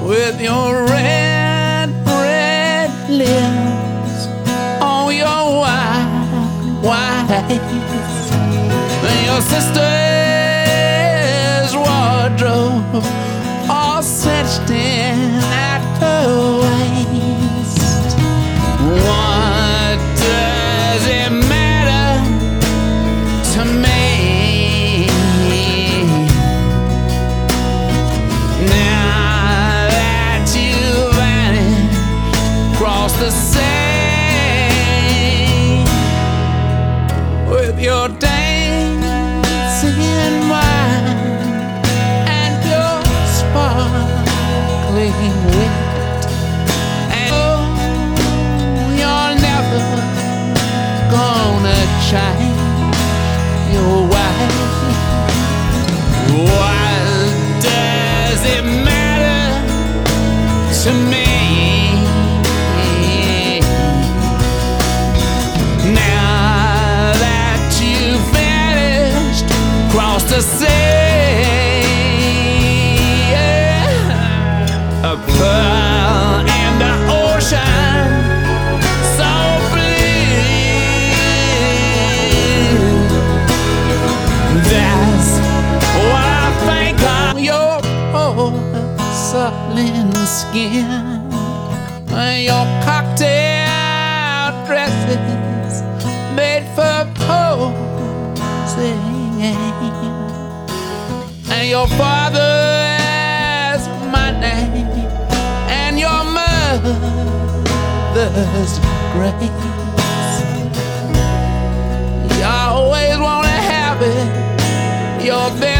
with your red, red lips on your white, white face, and your sister's wardrobe all cinched in at her waist. What does it matter to me now that you vanished across the sea with your dancing mind and your sparkling wit? And oh, you're never gonna change your way. What does it matter to me now that you vanished across the sea? A pearl in the ocean, so blue. That's what I think of your porcelain skin and your cocktail dresses made for posing, and your father's money and your mother's grace. You always wanna have it your best.